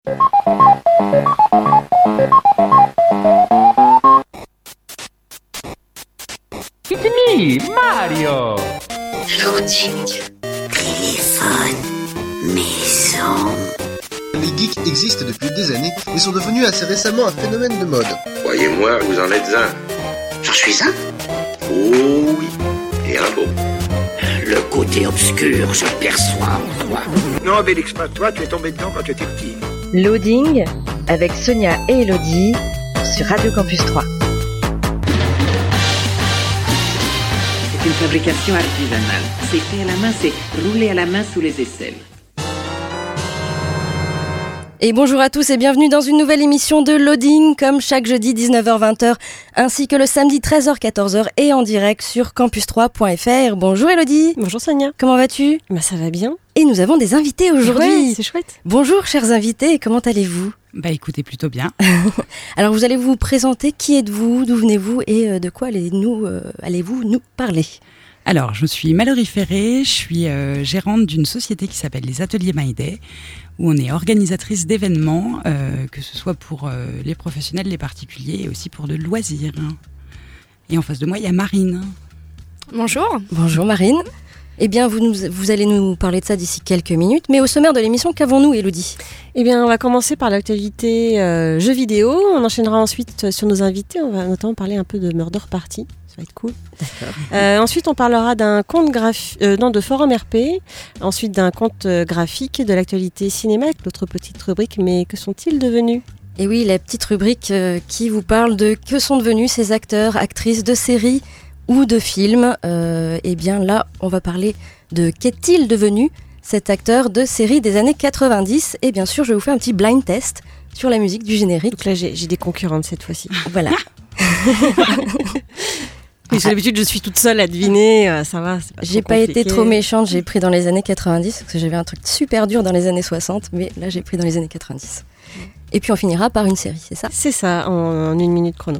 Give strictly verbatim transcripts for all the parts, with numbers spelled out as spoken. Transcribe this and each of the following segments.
It's me, Mario. Loading, téléphone, maison. Les geeks existent depuis des années et sont devenus assez récemment un phénomène de mode. Croyez-moi, vous en êtes un. J'en suis un. Oh oui, et un beau. Le côté obscur, je perçois en toi. Non, Bélix, pas toi, tu es tombé dedans quand tu étais petit. Loading avec Sonia et Elodie sur Radio Campus trois. C'est une fabrication artisanale. C'est fait à la main, c'est roulé à la main sous les aisselles. Et bonjour à tous et bienvenue dans une nouvelle émission de Loading, comme chaque jeudi dix-neuf heures vingt, ainsi que le samedi treize heures quatorze heures et en direct sur campus trois point f r. Bonjour Elodie. Bonjour Sonia. Comment vas-tu ? Bah ça va bien. Et nous avons des invités aujourd'hui. Ouais, c'est chouette. Bonjour chers invités, comment allez-vous ? Bah écoutez, plutôt bien. Alors vous allez vous présenter, qui êtes-vous, d'où venez-vous et de quoi allez-nous, euh, allez-vous nous parler ? Alors, je suis Mallory Ferré, je suis euh, gérante d'une société qui s'appelle les Ateliers My Day, où on est organisatrice d'événements, euh, que ce soit pour euh, les professionnels, les particuliers, et aussi pour le loisir. Et en face de moi, il y a Marine. Bonjour. Bonjour Marine. Eh bien, vous, nous, vous allez nous parler de ça d'ici quelques minutes. Mais au sommaire de l'émission, qu'avons-nous, Elodie ? Eh bien, on va commencer par l'actualité euh, jeux vidéo. On enchaînera ensuite sur nos invités. On va notamment parler un peu de Murder Party. Ça va être cool. D'accord. Euh, ensuite, on parlera d'un compte graphi- euh, non, de forum R P. Ensuite, d'un compte euh, graphique, de l'actualité cinéma, avec l'autre petite rubrique. Mais que sont-ils devenus ? Et oui, la petite rubrique euh, qui vous parle de que sont devenus ces acteurs, actrices de séries ou de films. Euh, et bien là, on va parler de qu'est-il devenu cet acteur de série des années quatre-vingt-dix. Et bien sûr, je vais vous faire un petit blind test sur la musique du générique. Donc là, j'ai, j'ai des concurrentes cette fois-ci. Voilà. Oui, d'habitude, je suis toute seule à deviner, euh, ça va. C'est pas j'ai pas compliqué. été trop méchante, j'ai pris dans les années quatre-vingt-dix, parce que j'avais un truc super dur dans les années soixante, mais là j'ai pris dans les années quatre-vingt-dix. Et puis on finira par une série, c'est ça ? C'est ça, en, en une minute chrono.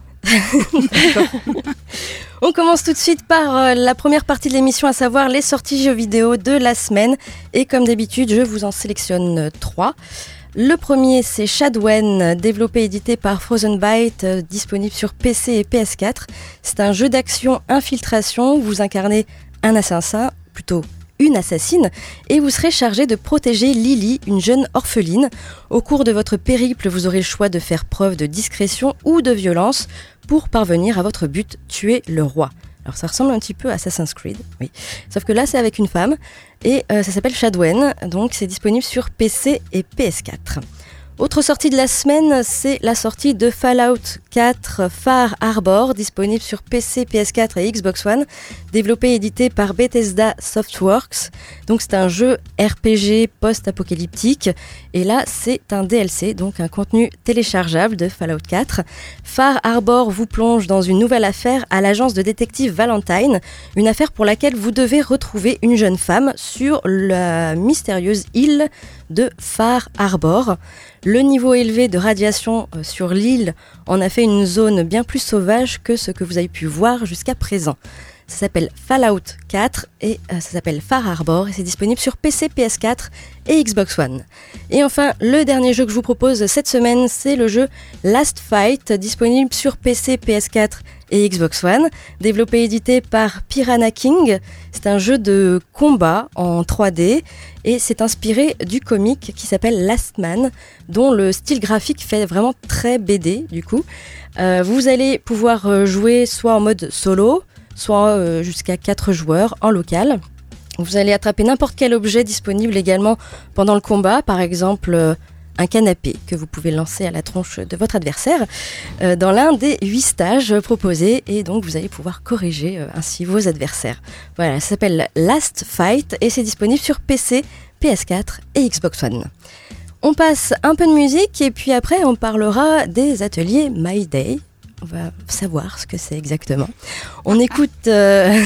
On commence tout de suite par euh, la première partie de l'émission, à savoir les sorties jeux vidéo de la semaine. Et comme d'habitude, je vous en sélectionne euh, trois. Le premier, c'est Shadwen, développé et édité par Frozen Byte, euh, disponible sur P C et P S quatre. C'est un jeu d'action infiltration. Vous incarnez un assassin, plutôt une assassine, et vous serez chargé de protéger Lily, une jeune orpheline. Au cours de votre périple, vous aurez le choix de faire preuve de discrétion ou de violence pour parvenir à votre but, tuer le roi. Alors ça ressemble un petit peu à Assassin's Creed, oui. Sauf que là c'est avec une femme et euh, ça s'appelle Shadwen, donc c'est disponible sur P C et P S quatre. Autre sortie de la semaine, c'est la sortie de Fallout quatre Far Harbor, disponible sur P C, P S quatre et Xbox One, développé et édité par Bethesda Softworks. Donc c'est un jeu R P G post-apocalyptique, et là c'est un D L C, donc un contenu téléchargeable de Fallout quatre. Far Harbor vous plonge dans une nouvelle affaire à l'agence de détective Valentine, une affaire pour laquelle vous devez retrouver une jeune femme sur la mystérieuse île de Far Harbor. Le niveau élevé de radiation sur l'île en a fait une zone bien plus sauvage que ce que vous avez pu voir jusqu'à présent. Ça s'appelle Fallout quatre et ça s'appelle Far Harbor et c'est disponible sur P C, P S quatre et Xbox One. Et enfin, le dernier jeu que je vous propose cette semaine, c'est le jeu Last Fight, disponible sur P C, P S quatre et Xbox One, développé et édité par Piranha King. C'est un jeu de combat en trois D et c'est inspiré du comic qui s'appelle Last Man, dont le style graphique fait vraiment très B D du coup. Euh, vous allez pouvoir jouer soit en mode solo, soit euh, jusqu'à quatre joueurs en local. Vous allez attraper n'importe quel objet disponible également pendant le combat, par exemple euh, un canapé que vous pouvez lancer à la tronche de votre adversaire euh, dans l'un des huit stages proposés, et donc vous allez pouvoir corriger euh, ainsi vos adversaires. Voilà, ça s'appelle Last Fight et c'est disponible sur P C, P S quatre et Xbox One. On passe un peu de musique et puis après on parlera des ateliers My Day. On va savoir ce que c'est exactement. On écoute, euh,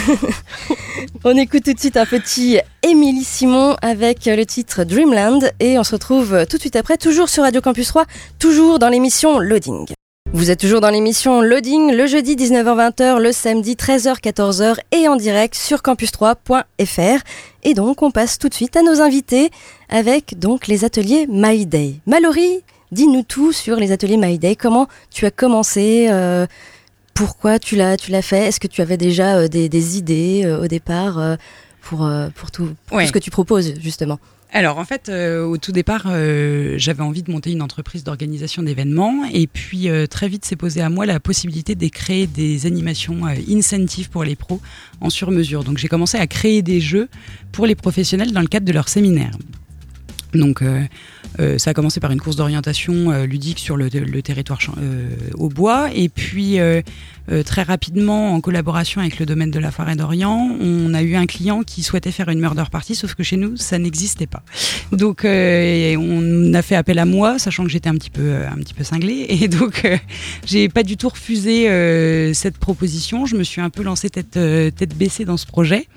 on écoute tout de suite un petit Émilie Simon avec le titre Dreamland et on se retrouve tout de suite après, toujours sur Radio Campus trois, toujours dans l'émission Loading. Vous êtes toujours dans l'émission Loading, le jeudi dix-neuf heures vingt, le samedi treize heures quatorze heures et en direct sur campus trois point f r. Et donc on passe tout de suite à nos invités avec donc les ateliers My Day. Mallory, dis-nous tout sur les ateliers My Day. Comment tu as commencé euh, Pourquoi tu l'as, tu l'as fait? Est-ce que tu avais déjà euh, des, des idées euh, au départ euh, pour, euh, pour, tout, pour ouais. tout ce que tu proposes justement? Alors en fait, euh, au tout départ, euh, j'avais envie de monter une entreprise d'organisation d'événements et puis euh, très vite s'est posée à moi la possibilité de créer des animations euh, incentives pour les pros en sur-mesure. Donc j'ai commencé à créer des jeux pour les professionnels dans le cadre de leur séminaire. Donc euh, euh, ça a commencé par une course d'orientation euh, ludique sur le, le territoire euh, au bois et puis euh, euh, très rapidement en collaboration avec le domaine de la forêt d'Orient, on a eu un client qui souhaitait faire une murder party, sauf que chez nous ça n'existait pas. Donc euh, on a fait appel à moi, sachant que j'étais un petit peu un petit peu cinglée et donc euh, j'ai pas du tout refusé euh, cette proposition. Je me suis un peu lancée tête euh, tête baissée dans ce projet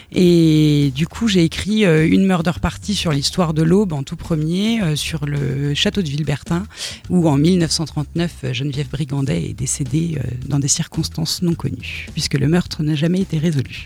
et du coup j'ai écrit euh, une murder party sur l'histoire de l'Aube en tout premier euh, sur le château de Villebertin où en mille neuf cent trente-neuf Geneviève Brigandet est décédée euh, dans des circonstances non connues puisque le meurtre n'a jamais été résolu.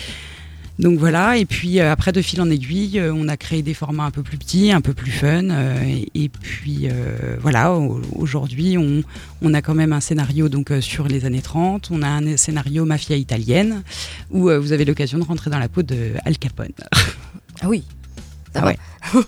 Donc voilà, et puis euh, après de fil en aiguille, euh, on a créé des formats un peu plus petits, un peu plus fun euh, et, et puis euh, voilà, au, aujourd'hui on, on a quand même un scénario donc euh, sur les années trente, on a un scénario mafia italienne où euh, vous avez l'occasion de rentrer dans la peau de Al Capone. Ah oui. Ah ouais.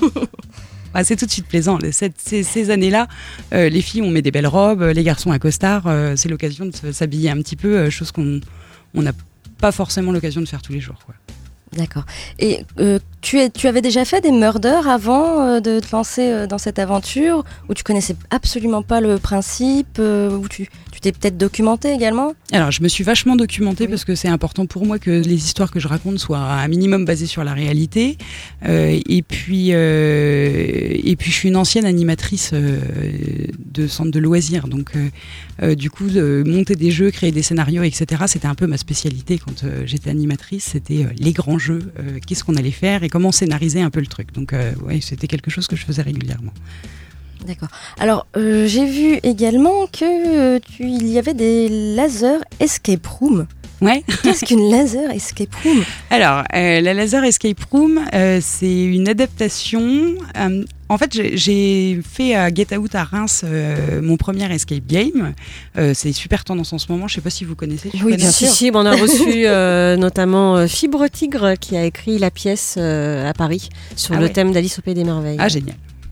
Ah, c'est tout de suite plaisant. Cette, ces, ces années-là, euh, les filles, on met des belles robes, les garçons un costard. Euh, c'est l'occasion de s'habiller un petit peu, euh, chose qu'on n'a pas forcément l'occasion de faire tous les jours, quoi. D'accord. Et euh, tu, es, tu avais déjà fait des murders avant euh, de te lancer euh, dans cette aventure, où tu connaissais absolument pas le principe, euh, où tu tu t'es peut-être documenté également? Alors, je me suis vachement documentée oui. parce que c'est important pour moi que les histoires que je raconte soient un minimum basées sur la réalité. Euh, et puis, euh, et puis, je suis une ancienne animatrice euh, de centre de loisirs, donc euh, euh, du coup, de monter des jeux, créer des scénarios, et cetera. C'était un peu ma spécialité quand euh, j'étais animatrice. C'était euh, les grands jeux, euh, qu'est-ce qu'on allait faire et comment scénariser un peu le truc. Donc, euh, ouais, c'était quelque chose que je faisais régulièrement. D'accord. Alors, euh, j'ai vu également que euh, tu, il y avait des laser escape room. Ouais. Qu'est-ce qu'une laser escape room? Alors, euh, la laser escape room, euh, c'est une adaptation. Euh, en fait, j'ai, j'ai fait à Get Out à Reims euh, mon premier escape game. Euh, c'est super tendance en ce moment. Je ne sais pas si vous connaissez. Oui, bien sûr. Si, on a reçu euh, notamment euh, Fibre Tigre qui a écrit la pièce euh, à Paris sur ah le ouais. thème d'Alice au Pays des Merveilles. Ah, génial.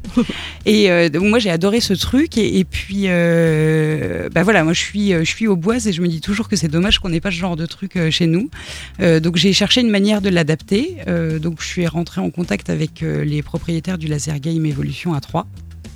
Et euh, donc moi j'ai adoré ce truc et, et puis euh, bah voilà, moi je suis je suis au bois et je me dis toujours que c'est dommage qu'on n'ait pas ce genre de truc euh, chez nous. Euh, donc j'ai cherché une manière de l'adapter. Euh, donc je suis rentrée en contact avec euh, les propriétaires du Laser Game Evolution à Troyes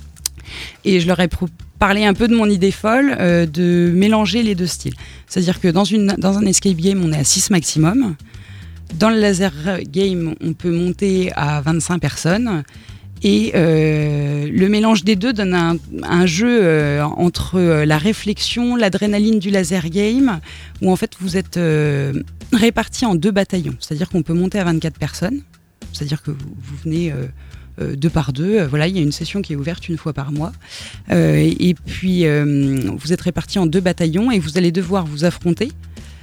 et je leur ai pro- parlé un peu de mon idée folle euh, de mélanger les deux styles. C'est-à-dire que dans une dans un escape game on est à six maximum. Dans le Laser Game on peut monter à vingt-cinq personnes. Et euh, le mélange des deux donne un, un jeu euh, entre euh, la réflexion, l'adrénaline du laser game, où en fait vous êtes euh, répartis en deux bataillons. C'est-à-dire qu'on peut monter à vingt-quatre personnes, c'est-à-dire que vous, vous venez euh, euh, deux par deux. Euh, voilà, il y a une session qui est ouverte une fois par mois. Euh, et, et puis euh, vous êtes répartis en deux bataillons et vous allez devoir vous affronter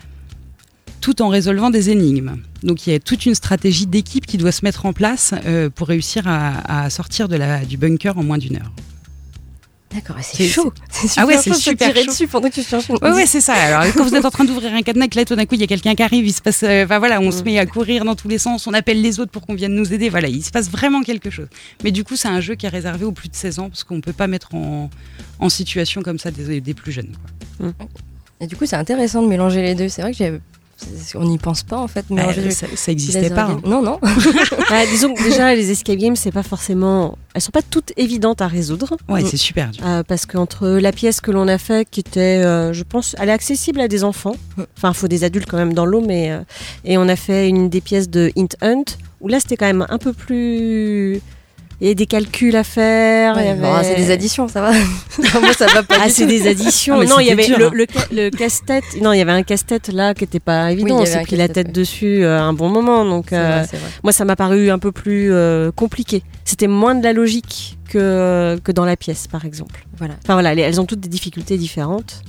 tout en résolvant des énigmes. Donc il y a toute une stratégie d'équipe qui doit se mettre en place euh, pour réussir à, à sortir de la, du bunker en moins d'une heure. D'accord, c'est, c'est chaud. C'est, c'est super ah ouais, c'est super chaud. Dessus pendant que tu cherches une... Ouais, ouais, c'est ça. Alors quand vous êtes en train d'ouvrir un cadenas, que là tout d'un coup il y a quelqu'un qui arrive, il se passe, enfin euh, voilà, on mmh. se met à courir dans tous les sens, on appelle les autres pour qu'on vienne nous aider. Voilà, il se passe vraiment quelque chose. Mais du coup, c'est un jeu qui est réservé aux plus de seize ans parce qu'on peut pas mettre en, en situation comme ça des, des plus jeunes, quoi. Mmh. Et du coup, c'est intéressant de mélanger les deux. C'est vrai que j'ai on n'y pense pas en fait. Bah, ça, ça existait pas. Hein. Non, non. bah, disons que déjà les escape games, c'est pas forcément, elles sont pas toutes évidentes à résoudre. Ouais, c'est super dur. Euh, parce qu'entre la pièce que l'on a faite, qui était, euh, je pense, elle est accessible à des enfants. Enfin, il faut des adultes quand même dans l'eau, mais euh, et on a fait une des pièces de Hint Hunt où là c'était quand même un peu plus il y avait des calculs à faire. Ouais, il y avait... bon, c'est des additions, ça va. Moi, ça va pas. Ah, du c'est tout. des additions. Ah, non, il y avait dur, le, hein. le, le casse-tête. Non, il y avait un casse-tête là qui était pas évident. Oui, On il y avait s'est un pris la casse-tête, tête ouais. dessus euh, un bon moment. Donc, C'est euh, vrai, c'est vrai. moi, ça m'a paru un peu plus euh, compliqué. C'était moins de la logique que, que dans la pièce, par exemple. Voilà. Enfin voilà, les- elles ont toutes des difficultés différentes.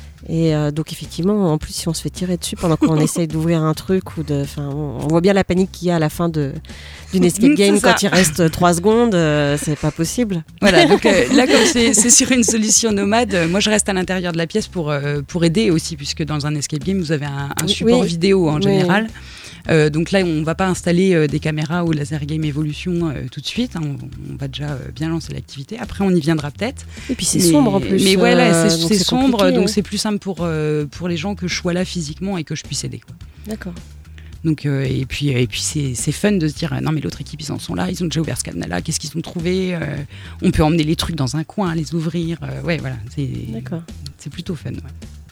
Et euh, donc effectivement, en plus, si on se fait tirer dessus pendant qu'on essaye d'ouvrir un truc ou de, enfin, on, on voit bien la panique qu'il y a à la fin de d'une escape C'est game ça. quand il reste trois secondes, euh, c'est pas possible. Voilà, donc euh, là, comme c'est c'est sur une solution nomade, euh, moi je reste à l'intérieur de la pièce pour, euh, pour aider aussi, puisque dans un escape game, vous avez un, un Oui. support Oui. vidéo en Oui. général. Euh, donc là, on ne va pas installer euh, des caméras ou laser game Evolution euh, tout de suite. hein. On, on va déjà euh, bien lancer l'activité. Après, on y viendra peut-être. Et puis c'est Mais- sombre en plus. Mais voilà, euh, c'est donc c'est sombre, compliqué, donc ouais. c'est plus simple pour, euh, pour les gens que je sois là physiquement et que je puisse aider. Quoi. D'accord. Donc, euh, et puis, et puis c'est, c'est fun de se dire, euh, non mais l'autre équipe, ils en sont là, ils ont déjà ouvert ce cadenas-là, qu'est-ce qu'ils ont trouvé euh, On peut emmener les trucs dans un coin, les ouvrir. euh, ouais, voilà, c'est, D'accord. c'est plutôt fun. Ouais.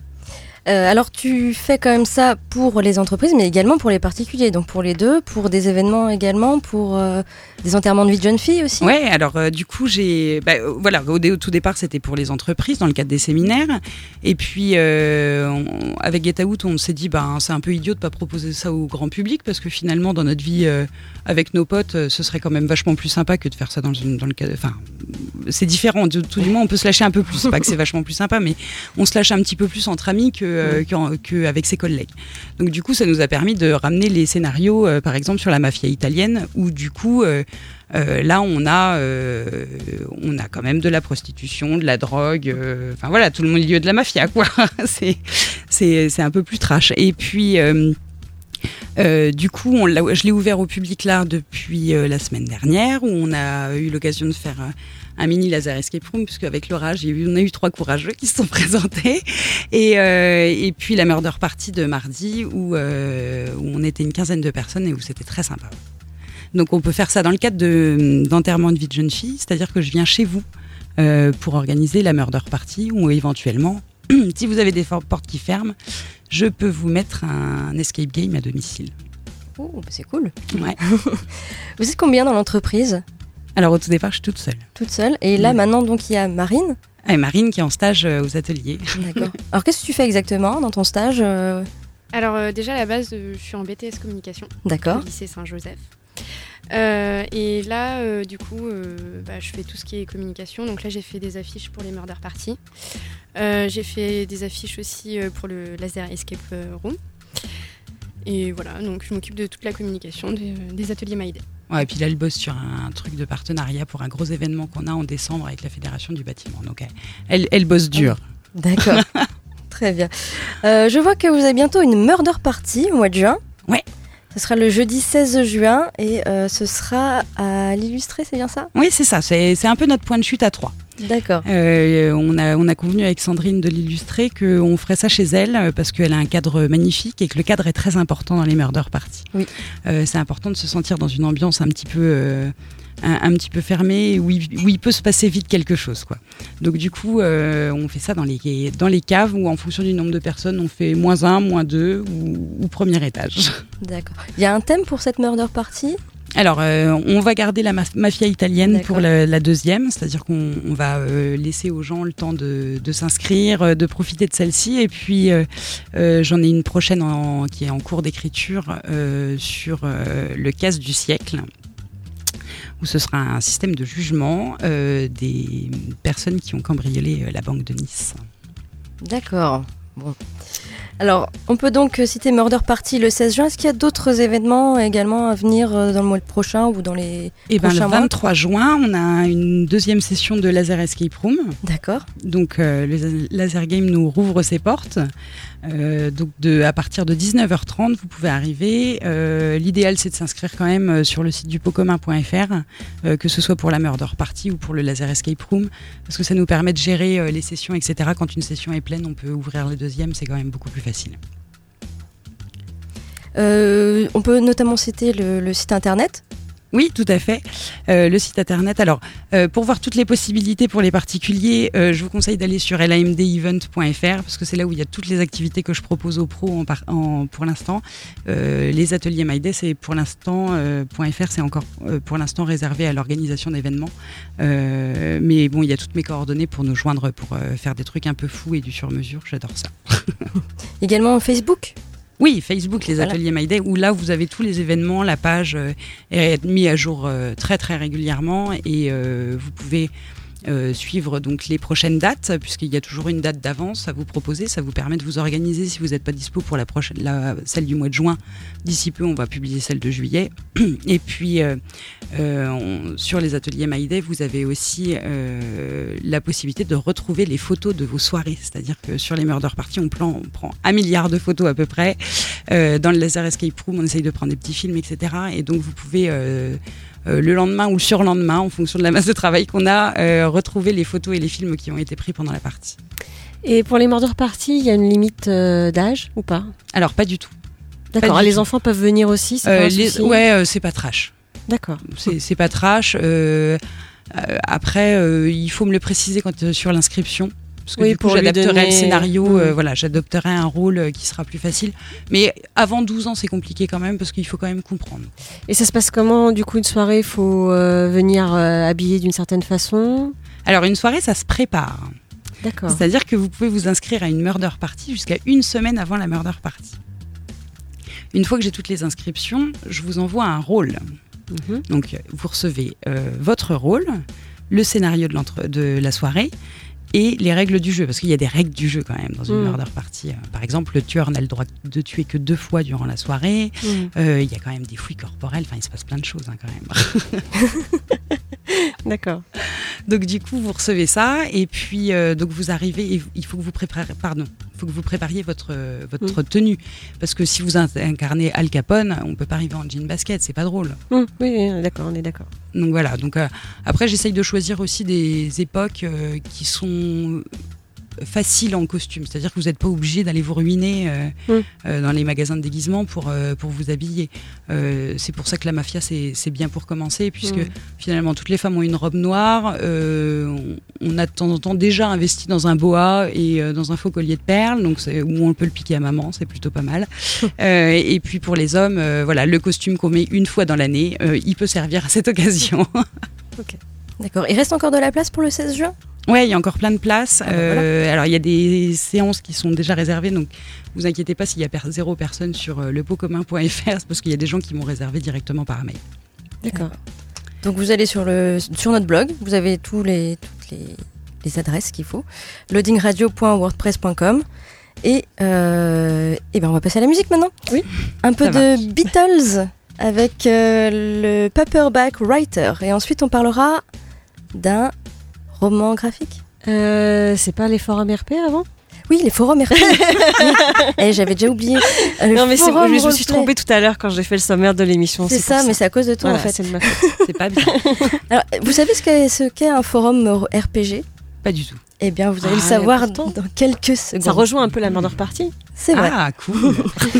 Euh, alors, tu fais quand même ça pour les entreprises, mais également pour les particuliers. Donc, pour les deux, pour des événements également, pour euh, des enterrements de vie de jeunes filles aussi. Ouais, alors euh, du coup, j'ai. Bah, euh, voilà, au, dé- au tout départ, c'était pour les entreprises, dans le cadre des séminaires. Et puis, euh, on- avec Get Out, on s'est dit, bah, c'est un peu idiot de pas proposer ça au grand public, parce que finalement, dans notre vie euh, avec nos potes, euh, ce serait quand même vachement plus sympa que de faire ça dans, une, dans le cadre. Enfin, c'est différent. De, tout du moins, on peut se lâcher un peu plus. C'est pas que c'est vachement plus sympa, mais on se lâche un petit peu plus entre amis que, euh, qu'en- qu'avec ses collègues. Donc, du coup, ça nous a permis de ramener les scénarios, euh, par exemple, sur la mafia italienne, où du coup. Euh, Euh, là, on a, euh, on a quand même de la prostitution, de la drogue, euh, enfin voilà, tout le milieu de la mafia, quoi. c'est, c'est, c'est un peu plus trash. Et puis, euh, euh, du coup, on l'a, je l'ai ouvert au public là depuis euh, la semaine dernière, où on a eu l'occasion de faire euh, un mini laser escape room, puisque avec Laura, j'ai eu, on a eu trois courageux qui se sont présentés, et, euh, et puis la murder party de mardi, où, euh, où on était une quinzaine de personnes et où c'était très sympa. Donc on peut faire ça dans le cadre de, d'enterrement de vie de jeune fille, c'est-à-dire que je viens chez vous euh, pour organiser la murder party ou éventuellement, si vous avez des for- portes qui ferment, je peux vous mettre un escape game à domicile. Oh, bah c'est cool. Ouais. Vous êtes combien dans l'entreprise? Alors au tout départ, je suis toute seule. Toute seule. Et là, Mm. maintenant, donc, il y a Marine. Ah, et Marine qui est en stage euh, aux ateliers. D'accord. Alors, qu'est-ce que tu fais exactement dans ton stage euh Alors euh, déjà à la base, euh, je suis en B T S communication D'accord. au lycée Saint-Joseph. Euh, et là, euh, du coup, euh, bah, je fais tout ce qui est communication. Donc là, j'ai fait des affiches pour les murder parties. Euh, j'ai fait des affiches aussi euh, pour le laser escape room. Et voilà, donc je m'occupe de toute la communication des, des ateliers Maïdé. Ouais, et puis là, elle bosse sur un truc de partenariat pour un gros événement qu'on a en décembre avec la Fédération du bâtiment. Donc elle, elle, elle bosse dur. D'accord. Très bien. Euh, je vois que vous avez bientôt une murder party au mois de juin. Ouais. Ce sera le jeudi seize juin et euh, ce sera à l'Illustré, c'est bien ça? Oui, c'est ça. C'est, c'est un peu notre point de chute à trois. D'accord. Euh, on, a, on a convenu avec Sandrine de l'Illustré qu'on ferait ça chez elle euh, parce qu'elle a un cadre magnifique et que le cadre est très important dans les murder parties. Oui. Euh, c'est important de se sentir dans une ambiance un petit peu, euh, un, un petit peu fermée où il, où il peut se passer vite quelque chose, quoi. Donc du coup, euh, on fait ça dans les, dans les caves où en fonction du nombre de personnes, on fait moins un, moins deux ou, ou premier étage. D'accord. Il y a un thème pour cette murder party? Alors, euh, on va garder la ma- mafia italienne D'accord. pour la, la deuxième, c'est-à-dire qu'on on va euh, laisser aux gens le temps de, de s'inscrire, euh, de profiter de celle-ci. Et puis, euh, euh, j'en ai une prochaine en- qui est en cours d'écriture euh, sur euh, le casse du siècle, où ce sera un système de jugement euh, des personnes qui ont cambriolé euh, la banque de Nice. D'accord. Bon. Alors, on peut donc citer Murder Party le seize juin. Est-ce qu'il y a d'autres événements également à venir euh, dans le mois prochain ou dans les Et ben, le prochains mois? vingt-trois juin, on a une deuxième session de Laser Escape Room. D'accord. Donc euh, le Laser Game nous rouvre ses portes. Euh, donc de, à partir de dix-neuf heures trente, vous pouvez arriver. Euh, l'idéal, c'est de s'inscrire quand même sur le site du pot commun point f r, euh, que ce soit pour la Murder Party ou pour le Laser Escape Room, parce que ça nous permet de gérer euh, les sessions, et cetera. Quand une session est pleine, on peut ouvrir la deuxième, c'est quand même beaucoup plus facile. Euh, on peut notamment citer le, le site internet. Oui, tout à fait. Euh, le site internet. Alors, euh, pour voir toutes les possibilités pour les particuliers, euh, je vous conseille d'aller sur l a m d event point f r parce que c'est là où il y a toutes les activités que je propose aux pros en par, en, pour l'instant. Euh, les ateliers MyDay, c'est pour l'instant euh, .fr, c'est encore euh, pour l'instant réservé à l'organisation d'événements. Euh, mais bon, il y a toutes mes coordonnées pour nous joindre pour euh, faire des trucs un peu fous et du sur-mesure. J'adore ça. Également Facebook. Oui, Facebook, les ateliers voilà. MyDay, où là, vous avez tous les événements, la page euh, est mise à jour euh, très, très régulièrement et euh, vous pouvez euh, suivre donc, les prochaines dates, puisqu'il y a toujours une date d'avance à vous proposer. Ça vous permet de vous organiser si vous n'êtes pas dispo pour la prochaine, la, celle du mois de juin. D'ici peu, on va publier celle de juillet. Et puis, euh, euh, on, sur les ateliers MyDay, vous avez aussi euh, la possibilité de retrouver les photos de vos soirées. C'est-à-dire que sur les Murder Party, on, plan, on prend un milliard de photos à peu près. Euh, dans le Laser Escape Room, on essaye de prendre des petits films, et cetera. Et donc, vous pouvez... Euh, Euh, le lendemain ou le surlendemain, en fonction de la masse de travail qu'on a, euh, retrouver les photos et les films qui ont été pris pendant la partie. Et pour les Murder Party, il y a une limite euh, d'âge ou pas ? Alors, pas du tout. D'accord, du les tout. enfants peuvent venir aussi, c'est euh, pas un les... souci ? Ouais, euh, c'est pas trash. D'accord. C'est, c'est pas trash. Euh, euh, après, euh, il faut me le préciser quand, euh, sur l'inscription. Parce que oui, du coup, pour j'adapterai donner... le scénario, mmh. euh, voilà, j'adopterai un rôle euh, qui sera plus facile. Mais avant douze ans, c'est compliqué quand même, parce qu'il faut quand même comprendre. Et ça se passe comment, du coup, une soirée ? Il faut euh, venir euh, habillé d'une certaine façon ? Alors, une soirée, ça se prépare. D'accord. C'est-à-dire que vous pouvez vous inscrire à une murder party jusqu'à une semaine avant la murder party. Une fois que j'ai toutes les inscriptions, je vous envoie un rôle. Mmh. Donc, vous recevez euh, votre rôle, le scénario de, l'entre- de la soirée, et les règles du jeu, parce qu'il y a des règles du jeu quand même dans une mmh. murder party. Par exemple, le tueur n'a le droit de tuer que deux fois durant la soirée. Mmh. Euh, il y a quand même des fouilles corporelles. Enfin, il se passe plein de choses hein, quand même. D'accord. Donc du coup, vous recevez ça et puis euh, donc vous arrivez. Et il faut que vous préparez. Pardon. Il faut que vous prépariez votre euh, votre mmh. tenue, parce que si vous incarnez Al Capone, on peut pas arriver en jean basket. C'est pas drôle. Mmh. Oui, oui, d'accord, on est d'accord. Donc voilà. Donc euh, après, j'essaye de choisir aussi des époques euh, qui sont facile en costume, c'est-à-dire que vous n'êtes pas obligé d'aller vous ruiner euh, mmh. euh, dans les magasins de déguisement pour, euh, pour vous habiller. Euh, c'est pour ça que la mafia, c'est, c'est bien pour commencer, puisque mmh. finalement, toutes les femmes ont une robe noire. Euh, on, on a de temps en temps déjà investi dans un boa et euh, dans un faux collier de perles, donc c'est, où on peut le piquer à maman, c'est plutôt pas mal. euh, et puis pour les hommes, euh, voilà, le costume qu'on met une fois dans l'année, euh, il peut servir à cette occasion. Ok. D'accord. Il reste encore de la place pour le seize juin ? Ouais, il y a encore plein de places. Ah, euh, voilà. Alors, il y a des séances qui sont déjà réservées, donc vous inquiétez pas s'il y a per- zéro personne sur euh, le pot commun point f r, c'est parce qu'il y a des gens qui m'ont réservé directement par mail. D'accord. Donc, vous allez sur, le, sur notre blog, vous avez tous les, toutes les, les adresses qu'il faut, loading radio point wordpress point com. Et, euh, et ben on va passer à la musique maintenant. Oui. Un peu Ça de marche. Beatles avec euh, le Paperback Writer. Et ensuite, on parlera d'un roman graphique. Euh, c'est pas les forums R P avant ? Oui, les forums R P. Et j'avais déjà oublié. Le non, mais c'est, forum je me suis roleplay. trompée tout à l'heure quand j'ai fait le sommaire de l'émission. C'est, c'est ça, ça, mais c'est à cause de toi voilà, en fait. C'est de ma faute. C'est pas bien. Alors, vous savez ce qu'est, ce qu'est un forum R P G ? Pas du tout. Eh bien, vous allez Ah, le savoir important. dans quelques secondes. Ça rejoint un peu la Murder Party. C'est vrai. Ah, cool.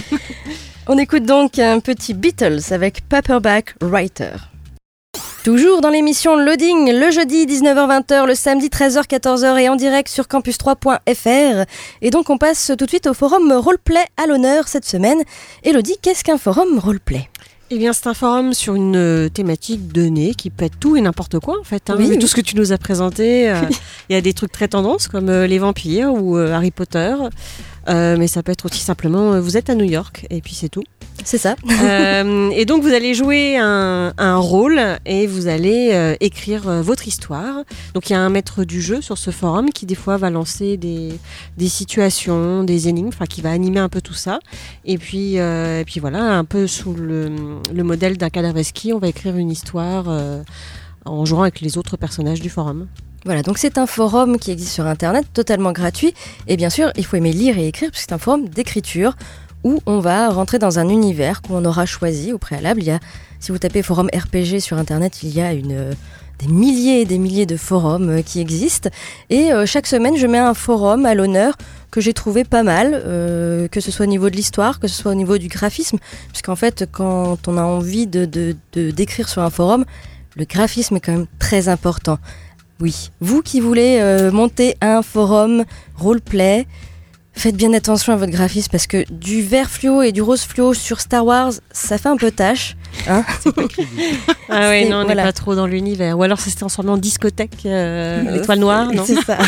On écoute donc un petit Beatles avec Paperback Writer. Toujours dans l'émission Loading, le jeudi dix-neuf heures vingt, le samedi treize heures quatorze et en direct sur campus trois point f r. Et donc on passe tout de suite au forum Roleplay à l'honneur cette semaine. Elodie, qu'est-ce qu'un forum Roleplay ? Eh bien, c'est un forum sur une euh, thématique donnée qui peut être tout et n'importe quoi, en fait. Hein. Oui, Vu oui. tout ce que tu nous as présenté, il euh, y a des trucs très tendances comme euh, les vampires ou euh, Harry Potter. Euh, mais ça peut être aussi simplement, euh, vous êtes à New York et puis c'est tout. C'est ça. euh, et donc, vous allez jouer un, un rôle et vous allez euh, écrire euh, votre histoire. Donc, il y a un maître du jeu sur ce forum qui, des fois, va lancer des, des situations, des énigmes, enfin, qui va animer un peu tout ça. Et puis, euh, et puis voilà, un peu sous le, le modèle d'un cadavre esquis, on va écrire une histoire euh, en jouant avec les autres personnages du forum. Voilà, donc c'est un forum qui existe sur Internet, totalement gratuit. Et bien sûr, il faut aimer lire et écrire, puisque c'est un forum d'écriture où on va rentrer dans un univers qu'on aura choisi au préalable. Il y a, si vous tapez forum R P G sur Internet, il y a une, des milliers et des milliers de forums qui existent. Et euh, chaque semaine, je mets un forum à l'honneur que j'ai trouvé pas mal, euh, que ce soit au niveau de l'histoire, que ce soit au niveau du graphisme, puisqu'en fait, quand on a envie de, de, de d'écrire sur un forum, le graphisme est quand même très important. Oui, vous qui voulez euh, monter un forum roleplay, faites bien attention à votre graphisme, parce que du vert fluo et du rose fluo sur Star Wars, ça fait un peu tâche. Hein c'est pas crédible. Ah oui, non, on n'est voilà. pas trop dans l'univers. Ou alors c'est transformé en discothèque, euh, l'étoile noire, non? C'est ça.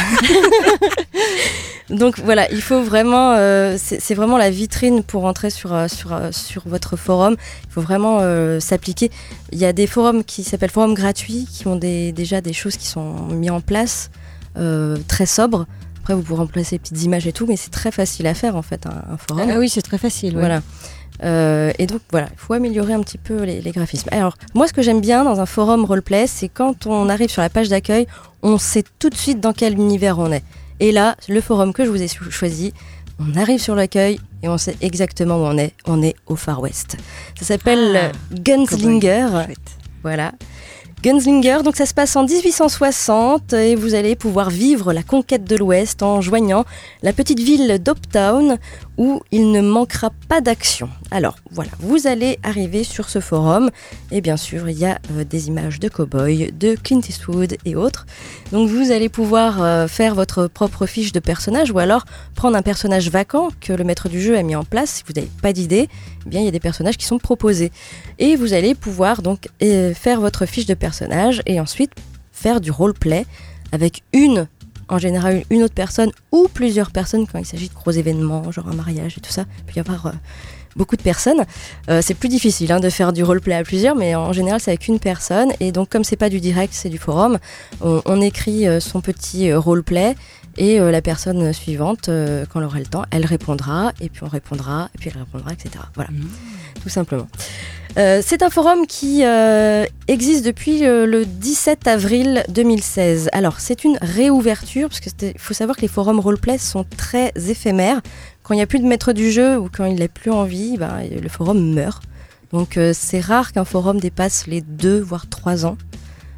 Donc voilà, il faut vraiment, euh, c'est, c'est vraiment la vitrine pour entrer sur, euh, sur, euh, sur votre forum. Il faut vraiment euh, s'appliquer. Il y a des forums qui s'appellent forums gratuits, qui ont des, déjà des choses qui sont mises en place, euh, très sobres. Après, vous pourrez remplacer les petites images et tout, mais c'est très facile à faire en fait, un, un forum. Ah oui, c'est très facile. Ouais. Voilà. Euh, et donc voilà, il faut améliorer un petit peu les, les graphismes. Alors, moi, ce que j'aime bien dans un forum roleplay, c'est quand on arrive sur la page d'accueil, on sait tout de suite dans quel univers on est. Et là, le forum que je vous ai choisi, on arrive sur l'accueil et on sait exactement où on est. On est au Far West. Ça s'appelle ah, Gunslinger. Voilà. Gunslinger, donc ça se passe en dix-huit cent soixante et vous allez pouvoir vivre la conquête de l'Ouest en joignant la petite ville d'Hoptown où il ne manquera pas d'action. Alors voilà, vous allez arriver sur ce forum et bien sûr il y a euh, des images de cow-boys, de Clint Eastwood et autres. Donc vous allez pouvoir euh, faire votre propre fiche de personnage ou alors prendre un personnage vacant que le maître du jeu a mis en place. Si vous n'avez pas d'idée, eh bien il y a des personnages qui sont proposés et vous allez pouvoir donc euh, faire votre fiche de personnage et ensuite faire du roleplay avec une, en général une autre personne ou plusieurs personnes quand il s'agit de gros événements, genre un mariage et tout ça. Il peut y avoir euh, beaucoup de personnes. Euh, c'est plus difficile hein, de faire du roleplay à plusieurs, mais en général c'est avec une personne. Et donc comme c'est pas du direct, c'est du forum, on, on écrit euh, son petit euh, roleplay et euh, la personne suivante, euh, quand elle aura le temps, elle répondra et puis on répondra et puis elle répondra, et cetera. Voilà, mmh. tout simplement. Euh, c'est un forum qui euh, existe depuis euh, le dix-sept avril deux mille seize. Alors, c'est une réouverture, parce qu'il faut savoir que les forums roleplay sont très éphémères. Quand il n'y a plus de maître du jeu ou quand il n'a plus envie, ben, le forum meurt. Donc, euh, c'est rare qu'un forum dépasse les deux, voire trois ans.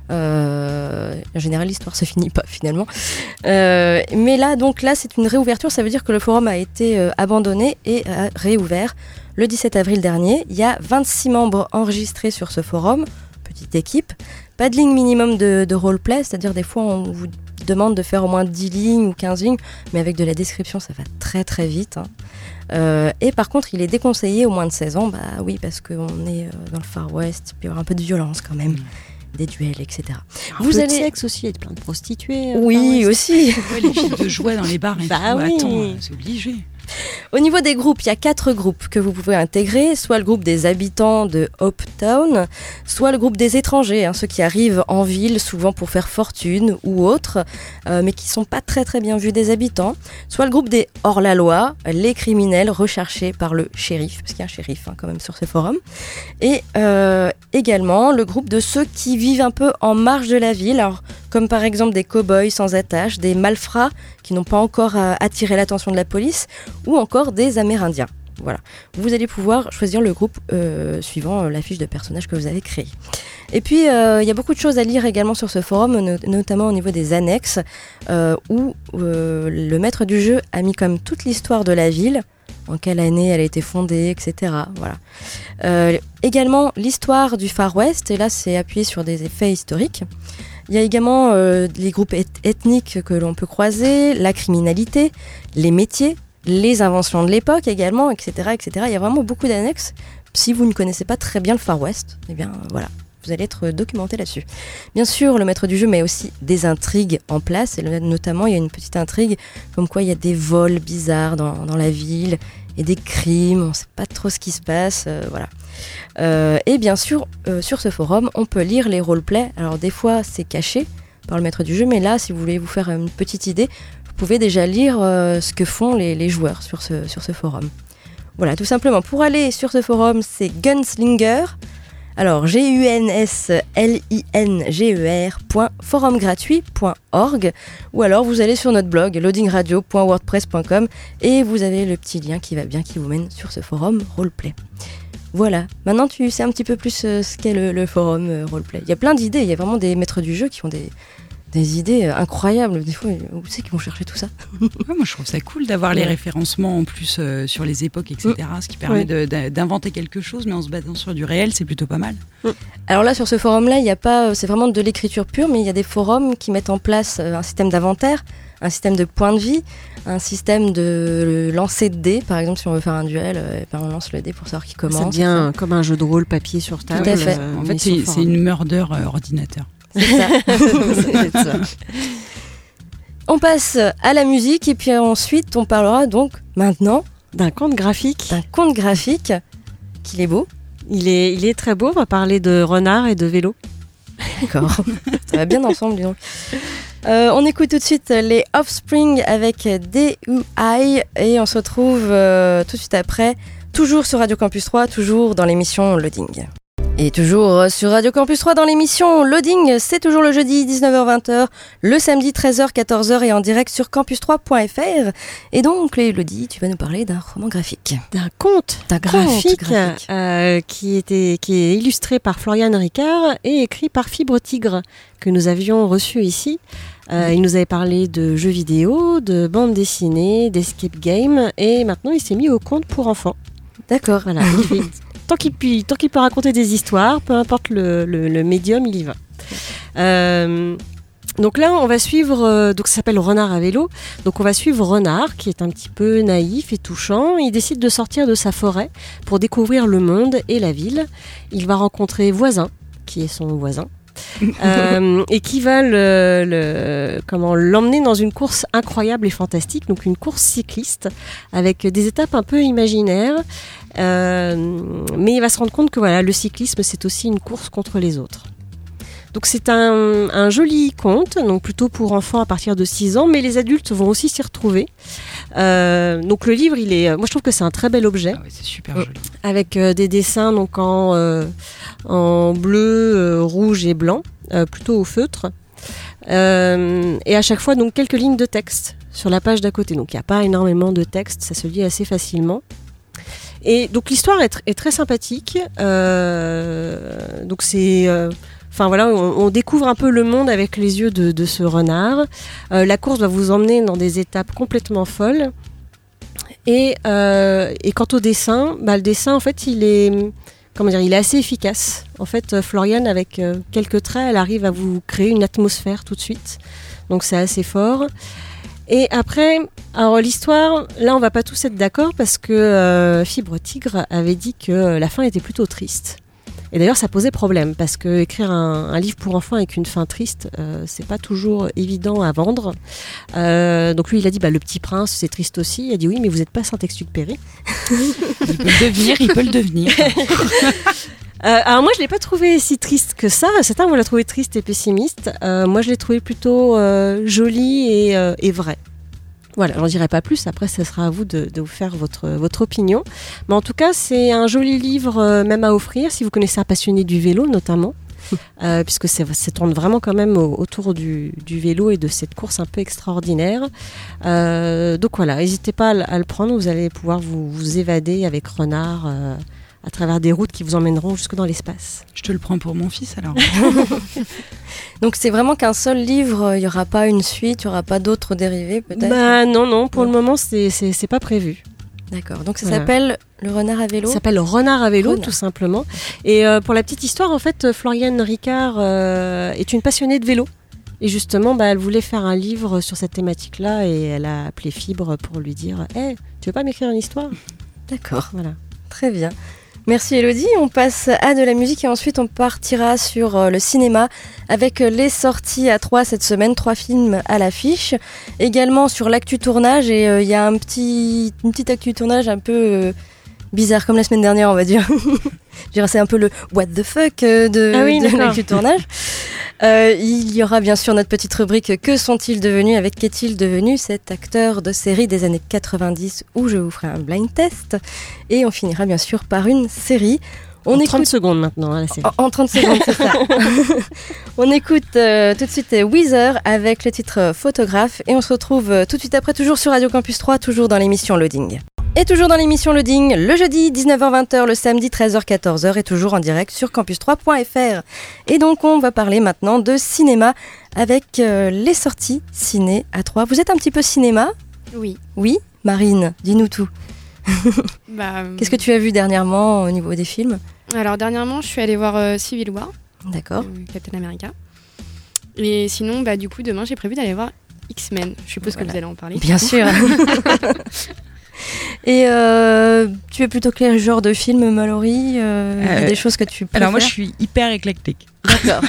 Euh, en général, l'histoire se finit pas finalement. Euh, mais là, donc là, c'est une réouverture. Ça veut dire que le forum a été euh, abandonné et a réouvert le dix-sept avril dernier. Il y a vingt-six membres enregistrés sur ce forum, petite équipe. Pas de ligne minimum de, de roleplay, c'est-à-dire des fois on vous demande de faire au moins dix lignes ou quinze lignes, mais avec de la description, ça va très très vite. Hein. Euh, et par contre, il est déconseillé au moins de seize ans. Bah oui, parce qu'on est euh, dans le Far West, il peut y avoir un peu de violence quand même. Mmh. Des duels, et cetera. Un vous peu allez... de sexe aussi, et plein de prostituées. Oui, aussi. Ouais, les filles de jouets dans les bars. Et bah tout. Oui. Attends, c'est obligé. Au niveau des groupes, il y a quatre groupes que vous pouvez intégrer, soit le groupe des habitants de Hoptown, soit le groupe des étrangers, hein, ceux qui arrivent en ville souvent pour faire fortune ou autre, euh, mais qui sont pas très très bien vus des habitants, soit le groupe des hors-la-loi, les criminels recherchés par le shérif, parce qu'il y a un shérif hein, quand même sur ce forum, et euh, également le groupe de ceux qui vivent un peu en marge de la ville, alors, comme par exemple des cow-boys sans attache, des malfrats qui n'ont pas encore euh, attiré l'attention de la police, ou encore des Amérindiens. Voilà. Vous allez pouvoir choisir le groupe euh, suivant euh, la fiche de personnage que vous avez créée. Et puis, il euh, y a beaucoup de choses à lire également sur ce forum, no- notamment au niveau des annexes, euh, où euh, le maître du jeu a mis comme toute l'histoire de la ville, en quelle année elle a été fondée, et cetera. Voilà. Euh, également, l'histoire du Far West, et là, c'est appuyé sur des effets historiques. Il y a également euh, les groupes eth- ethniques que l'on peut croiser, la criminalité, les métiers, les inventions de l'époque également, et cetera, et cetera. Il y a vraiment beaucoup d'annexes. Si vous ne connaissez pas très bien le Far West, eh bien voilà, vous allez être documenté là-dessus. Bien sûr, le maître du jeu met aussi des intrigues en place, et notamment il y a une petite intrigue comme quoi il y a des vols bizarres dans, dans la ville, et des crimes, on ne sait pas trop ce qui se passe, euh, voilà. Euh, et bien sûr, euh, sur ce forum, on peut lire les roleplays. Alors des fois, c'est caché par le maître du jeu, mais là, si vous voulez vous faire une petite idée, vous pouvez déjà lire euh, ce que font les, les joueurs sur ce, sur ce forum. Voilà, tout simplement. Pour aller sur ce forum, c'est Gunslinger. Alors, G U N S L I N G E R point forum gratuit point org ou alors vous allez sur notre blog loading radio point wordpress point com et vous avez le petit lien qui va bien, qui vous mène sur ce forum roleplay. Voilà, maintenant tu sais un petit peu plus euh, ce qu'est le, le forum euh, roleplay. Il y a plein d'idées, il y a vraiment des maîtres du jeu qui ont des, des idées incroyables. Des fois, où c'est qu'ils vont chercher tout ça? Ouais, moi, je trouve ça cool d'avoir Ouais. les référencements en plus euh, sur les époques, et cetera. Ce qui permet Ouais. de- de- d'inventer quelque chose, mais en se basant sur du réel, c'est plutôt pas mal. Alors là, sur ce forum-là, il y a pas, c'est vraiment de l'écriture pure, mais il y a des forums qui mettent en place euh, un système d'inventaire, un système de points de vie, un système de lancer de dés. Par exemple, si on veut faire un duel, euh, ben on lance le dé pour savoir qui commence. Ça devient comme un jeu de rôle papier sur table. Tout à fait. euh, En mais fait, sur c'est forum. c'est une murder euh, ordinateur. C'est ça. C'est ça. On passe à la musique et puis ensuite on parlera donc maintenant d'un conte graphique. D'un conte graphique qu'il est beau. Il est, il est très beau. On va parler de renard et de vélo. D'accord. Ça va bien ensemble, dis donc. Euh, on écoute tout de suite les Offspring avec D U I et on se retrouve euh, tout de suite après, toujours sur Radio Campus trois, toujours dans l'émission Loading. Et toujours sur Radio Campus trois dans l'émission Loading, c'est toujours le jeudi dix-neuf heures vingt, le samedi treize heures quatorze heures et en direct sur campus trois point f r. Et donc, Elodie, tu vas nous parler d'un roman graphique. D'un conte D'un graphique, conte graphique. euh, qui, était, qui est illustré par Florian Ricard et écrit par Fibre Tigre, que nous avions reçu ici. Euh, il nous avait parlé de jeux vidéo, de bande dessinée, d'escape game, et maintenant il s'est mis au conte pour enfants. D'accord. Voilà. Il fait- tant qu'il peut, tant qu'il peut raconter des histoires, peu importe le, le- le médium, il y va. Euh, donc là, on va suivre. euh, donc ça s'appelle Renard à vélo. Donc on va suivre Renard, qui est un petit peu naïf et touchant. Il décide de sortir de sa forêt pour découvrir le monde et la ville. Il va rencontrer Voisin, qui est son voisin. euh, et qui va le, le- comment l'emmener dans une course incroyable et fantastique, donc une course cycliste avec des étapes un peu imaginaires, euh, mais il va se rendre compte que voilà, le cyclisme c'est aussi une course contre les autres. Donc c'est un, un joli conte, donc plutôt pour enfants à partir de six ans, mais les adultes vont aussi s'y retrouver. Euh, donc le livre, il est, moi je trouve que c'est un très bel objet. Ah ouais, c'est super joli. Avec euh, des dessins donc en, euh, en bleu, euh, rouge et blanc, euh, plutôt au feutre. Euh, et à chaque fois donc quelques lignes de texte sur la page d'à côté. Donc il n'y a pas énormément de texte, ça se lit assez facilement. Et donc l'histoire est, tr- est très sympathique. Euh, donc c'est... euh, Enfin voilà, on, on découvre un peu le monde avec les yeux de, de ce renard. Euh, la course va vous emmener dans des étapes complètement folles. Et, euh, et quant au dessin, bah, le dessin en fait il est, comment dire, il est assez efficace. En fait, euh, Florian avec euh, quelques traits, elle arrive à vous créer une atmosphère tout de suite. Donc c'est assez fort. Et après, alors l'histoire, là on va pas tous être d'accord parce que euh, Fibre Tigre avait dit que la fin était plutôt triste. Et d'ailleurs, ça posait problème parce que écrire un, un livre pour enfants avec une fin triste, euh, c'est pas toujours évident à vendre. Euh, donc lui, il a dit, bah, Le Petit Prince, c'est triste aussi. Il a dit, oui, mais vous n'êtes pas Saint-Exupéry. Il peut le devenir, il peut le devenir. Euh, alors moi, je l'ai pas trouvé si triste que ça. Certains vont la trouver triste et pessimiste. Euh, moi, je l'ai trouvé plutôt euh, jolie et, euh, et vraie. Voilà, j'en dirai pas plus. Après, ce sera à vous de, de vous faire votre, votre opinion. Mais en tout cas, c'est un joli livre euh, même à offrir si vous connaissez un passionné du vélo notamment. Euh, puisque c'est, ça tourne vraiment quand même au, autour du, du vélo et de cette course un peu extraordinaire. Euh, donc voilà, n'hésitez pas à, l- à le prendre. Vous allez pouvoir vous, vous évader avec Renard euh, à travers des routes qui vous emmèneront jusque dans l'espace. Je te le prends pour mon fils alors. Donc c'est vraiment qu'un seul livre, il n'y aura pas une suite, il n'y aura pas d'autres dérivés peut-être. Bah non, non, pour Non. le moment, c'est, c'est, c'est pas prévu. D'accord, donc ça Voilà. s'appelle Le Renard à vélo. Ça s'appelle Renard à vélo, Renard. tout simplement. Et euh, pour la petite histoire, en fait, Florian Ricard euh, est une passionnée de vélo. Et justement, bah, elle voulait faire un livre sur cette thématique-là et elle a appelé Fibre pour lui dire « Hey, tu veux pas m'écrire une histoire ?» D'accord, Voilà. très bien. Merci Elodie, on passe à de la musique et ensuite on partira sur euh, le cinéma avec euh, les sorties à trois cette semaine, trois films à l'affiche. Également sur l'actu tournage et il euh, y a un petit, une petite actu tournage un peu euh, bizarre comme la semaine dernière on va dire. Je dirais c'est un peu le what the fuck euh, de, Ah oui, de d'accord. l'actu tournage. Euh, il y aura bien sûr notre petite rubrique Que sont-ils devenus avec qu'est-il devenu cet acteur de série des années quatre-vingt-dix où je vous ferai un blind test et on finira bien sûr par une série. On en écoute trente secondes maintenant, hein, la série. en, en trente secondes, c'est ça. On écoute euh, tout de suite euh, Weezer avec le titre euh, Photographe et on se retrouve euh, tout de suite après toujours sur Radio Campus trois, toujours dans l'émission Loading. Et toujours dans l'émission Loading, le jeudi dix-neuf heures vingt, le samedi treize heures quatorze heures et toujours en direct sur campus trois point f r. Et donc on va parler maintenant de cinéma avec euh, les sorties ciné à Troyes. Vous êtes un petit peu cinéma ? Oui. Oui ? Marine, dis-nous tout. Bah, euh... Qu'est-ce que tu as vu dernièrement au niveau des films ? Alors dernièrement, je suis allée voir euh, Civil War. D'accord. Euh, Captain America. Et sinon, bah, du coup, demain, j'ai prévu d'aller voir X-Men. Je suppose voilà. que vous allez en parler. Bien sûr. Et euh, tu es plutôt quel genre de film, Mallory euh, euh, Des choses que tu préfères ? Alors moi, je suis hyper éclectique. D'accord.